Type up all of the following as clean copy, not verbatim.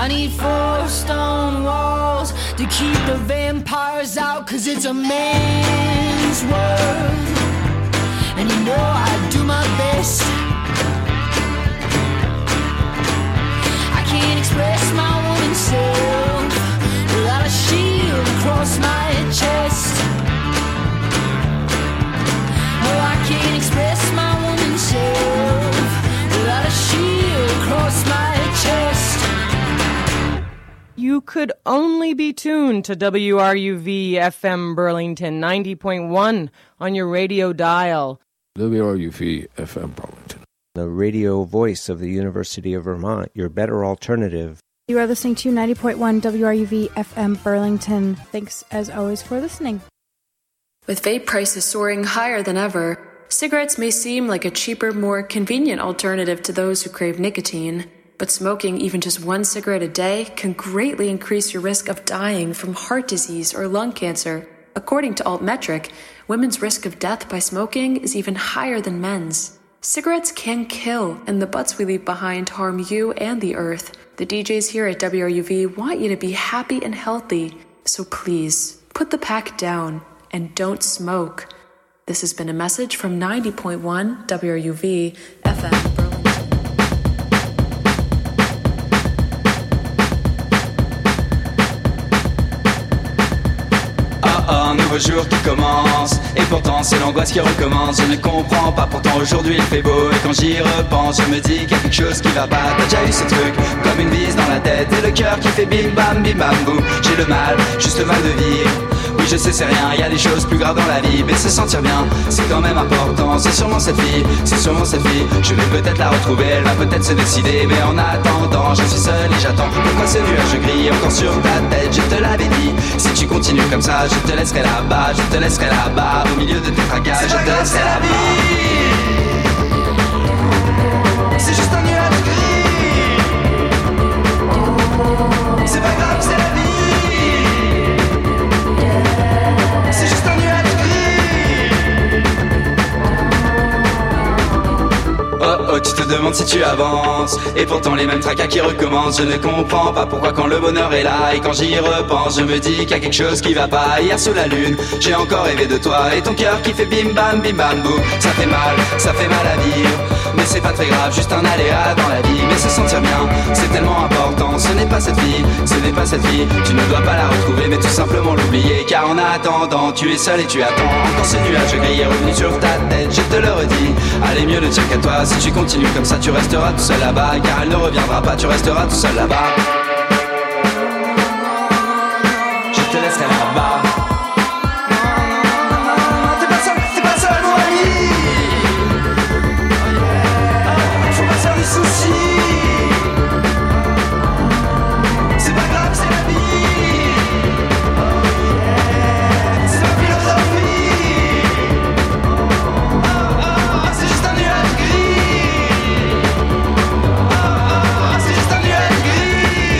I need 4 stone walls to keep the vampires out, 'cause it's a man's world. And you know I do my best. I can't express my woman self without a shield across my chest. No, I can't express my woman self without a shield across my chest. You could only be tuned to WRUV FM Burlington 90.1 on your radio dial. WRUV FM Burlington, the radio voice of the University of Vermont, your better alternative. You are listening to 90.1 WRUV FM Burlington. Thanks as always for listening. With vape prices soaring higher than ever, cigarettes may seem like a cheaper, more convenient alternative to those who crave nicotine. But smoking even just 1 cigarette a day can greatly increase your risk of dying from heart disease or lung cancer. According to Altmetric, women's risk of death by smoking is even higher than men's. Cigarettes can kill, and the butts we leave behind harm you and the earth. The DJs here at WRUV want you to be happy and healthy, so please, put the pack down and don't smoke. This has been a message from 90.1 WRUV FM. Nouveau jour qui commence, et pourtant c'est l'angoisse qui recommence. Je ne comprends pas, pourtant aujourd'hui il fait beau. Et quand j'y repense, je me dis qu'il y a quelque chose qui va pas. T'as déjà eu ce truc, comme une vis dans la tête, et le cœur qui fait bim bam boum. J'ai le mal, juste le mal de vivre. Oui je sais c'est rien, il y a des choses plus graves dans la vie. Mais se sentir bien, c'est quand même important. C'est sûrement cette fille, je vais peut-être la retrouver, elle va peut-être se décider. Mais en attendant, je suis seul et j'attends. Pourquoi ce nuage gris encore sur ta tête? Je te l'avais dit, si tu continues comme ça, je te laisserai là-bas, au milieu de tes tracas, je te laisserai la vie. C'est juste un nuage gris. C'est pas grave, c'est la vie. C'est juste un nuage gris. Oh, tu te demandes si tu avances, et pourtant les mêmes tracas qui recommencent. Je ne comprends pas pourquoi quand le bonheur est là, et quand j'y repense, je me dis qu'il y a quelque chose qui va pas. Hier sous la lune, j'ai encore rêvé de toi, et ton cœur qui fait bim bam boum. Ça fait mal à vivre, mais c'est pas très grave, juste un aléa dans la vie. Mais se sentir bien, c'est tellement important. Ce n'est pas cette fille, tu ne dois pas la retrouver, mais tout simplement l'oublier. Car en attendant, tu es seul et tu attends. Encore ce nuage gris est revenu sur ta tête, je te le redis. Allez, mieux ne tient qu'à toi, si tu continues comme ça, tu resteras tout seul là-bas. Car elle ne reviendra pas, tu resteras tout seul là-bas. Je te laisserai là-bas. T'es pas seul mon ami. Faut pas faire des soucis. C'est pas grave, c'est la vie. C'est ma philosophie. C'est juste un nuage gris. C'est juste un nuage gris.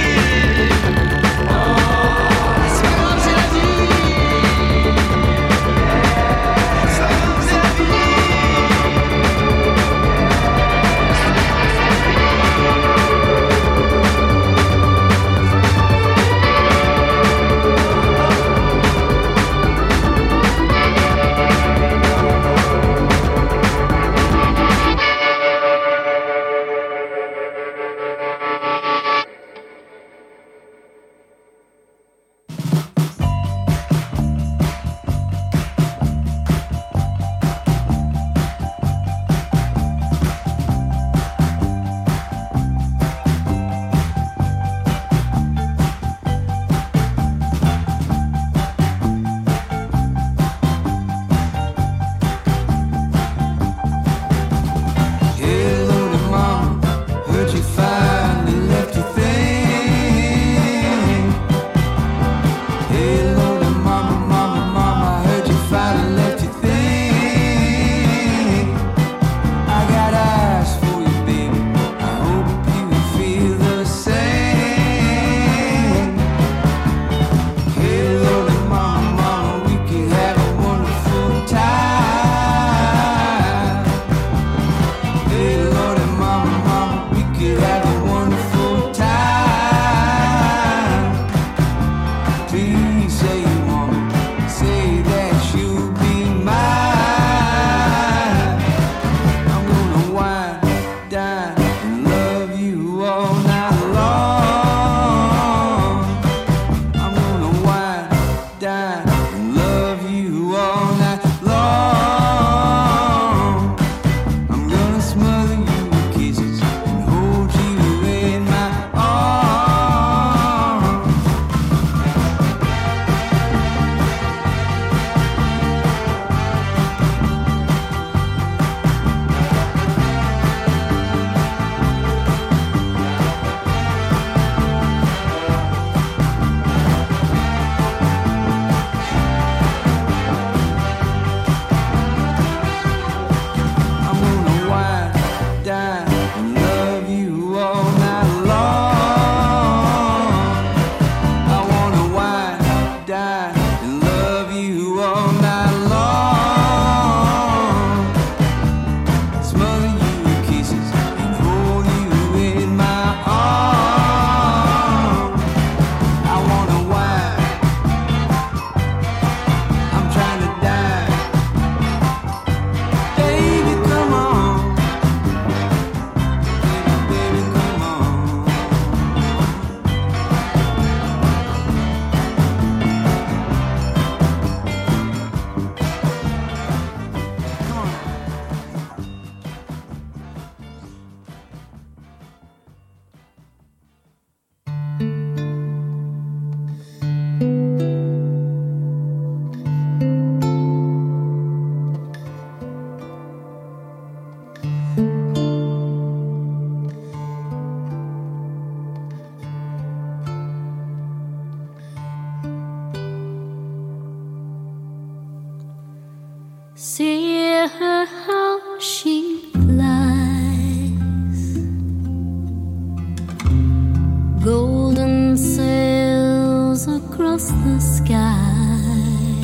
across the sky,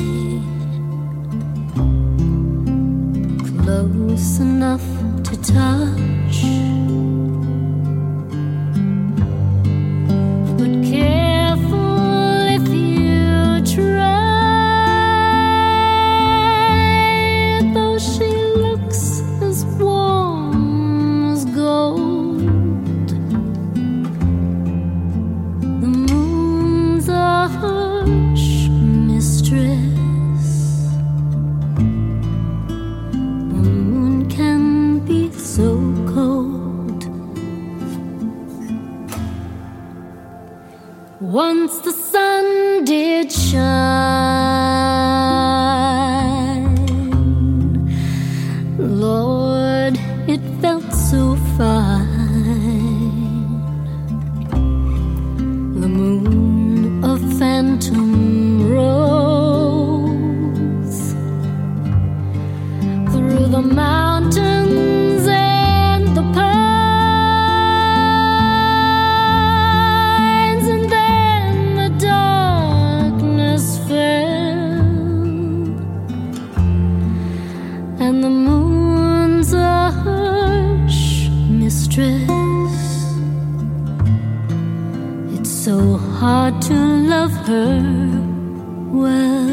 close enough to touch, but careful if you try, though she looks as warm as gold. The moon's a harsh mistress. The moon can be so cold. Once the sun did shine, Lord, it felt so fine. The moon, a phantom rose through the mountains and the pines, and then the darkness fell, and the moon's a harsh mistress. It's so hard to love her well.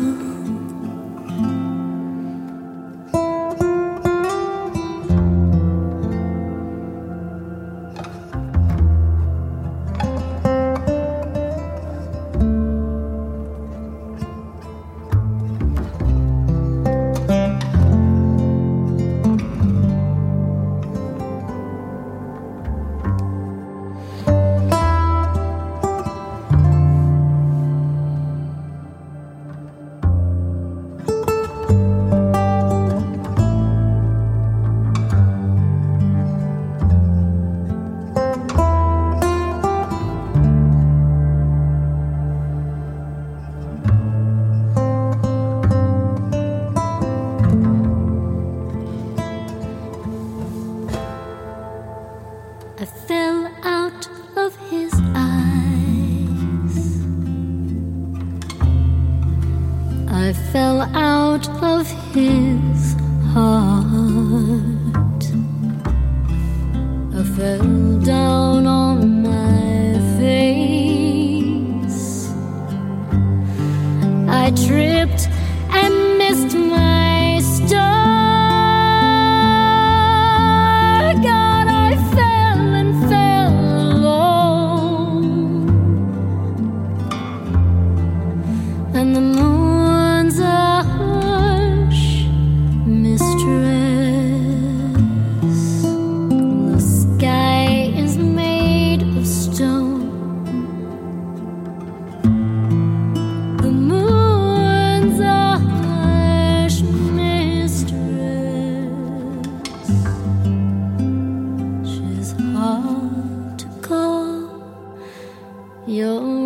I fell out of his eyes. I fell out of his heart. I fell down on my face. I tripped and missed my star. God, I fell and fell alone, and the moon's a harsh mistress. The sky is made of stone. The moon's a harsh mistress. She's hard to call your own.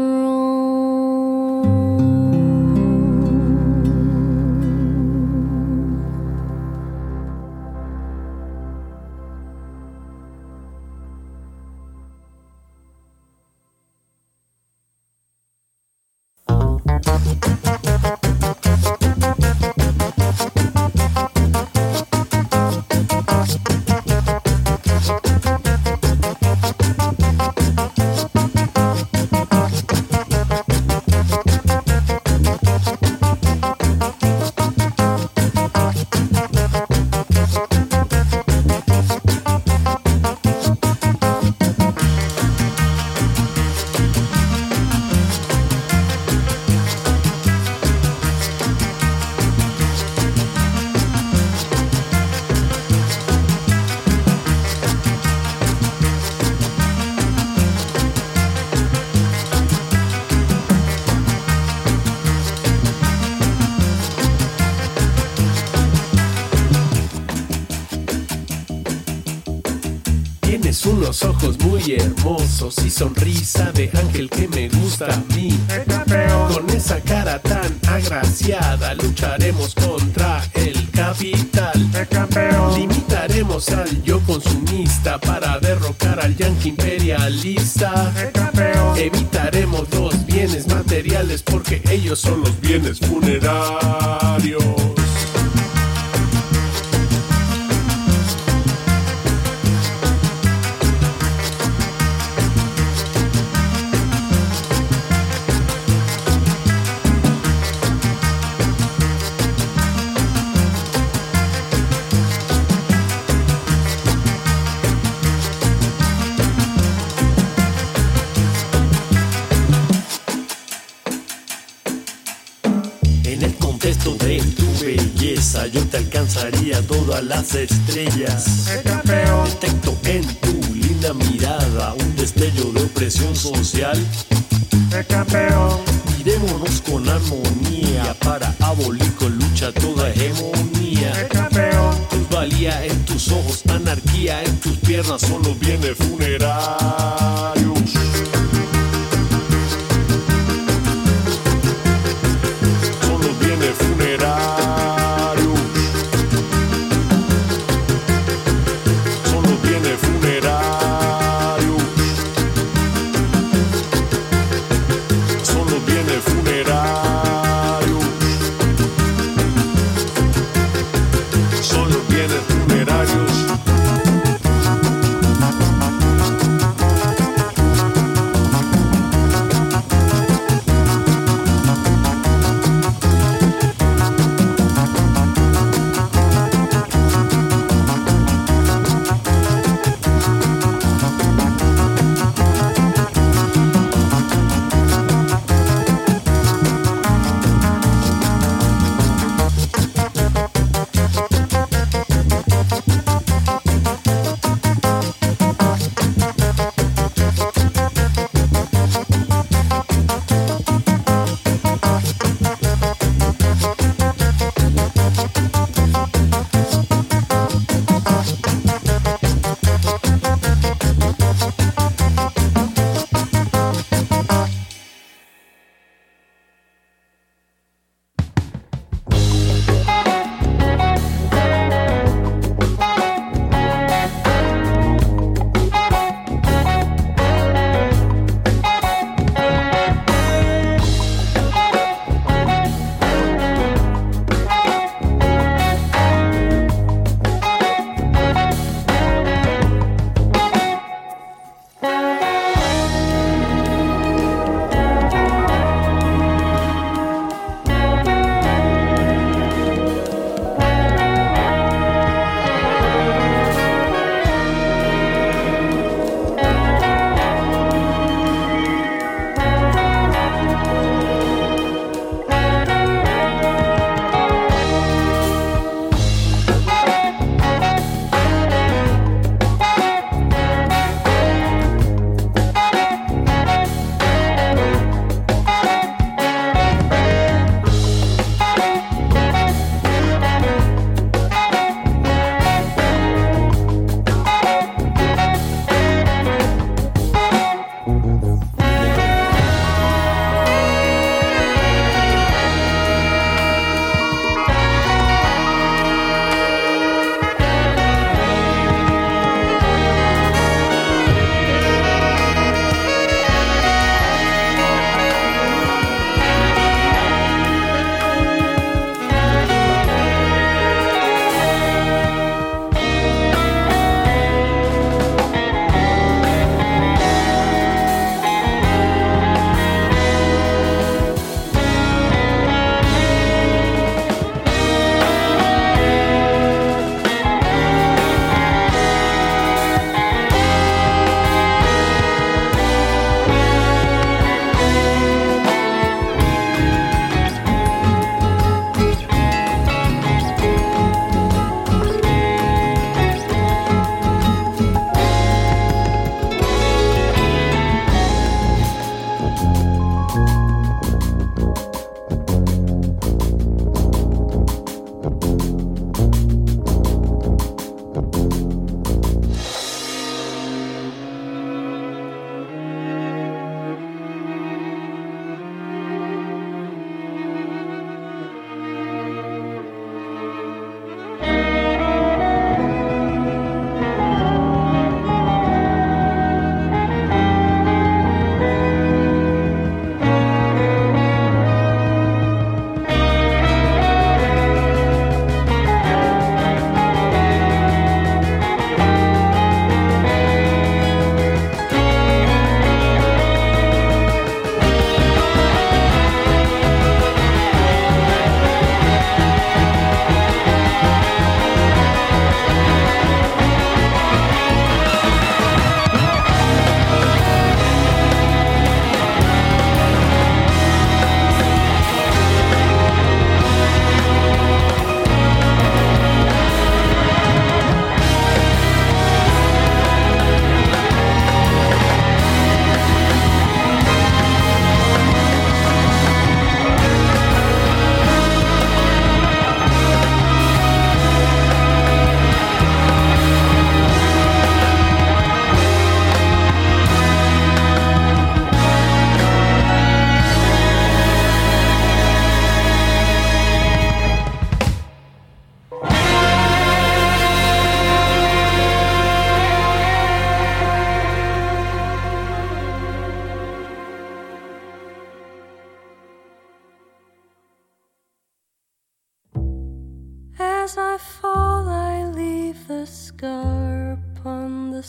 Tienes unos ojos muy hermosos y sonrisa de ángel que me gusta a mí. Con esa cara tan agraciada lucharemos contra el cáncer. capital. El campeón. Limitaremos al yo consumista para derrocar al yanqui imperialista. El campeón. Evitaremos los bienes materiales porque ellos son los bienes funerarios. Yo te alcanzaría todas las estrellas. El campeón. Detecto en tu linda mirada un destello de opresión social. El campeón. Mirémonos con armonía para abolir con lucha toda hegemonía. El campeón. Plusvalía en tus ojos, anarquía en tus piernas, son los bienes funerarios. Son los bienes funerarios.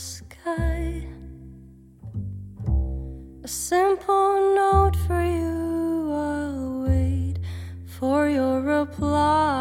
sky. A simple note for you, I'll wait for your reply.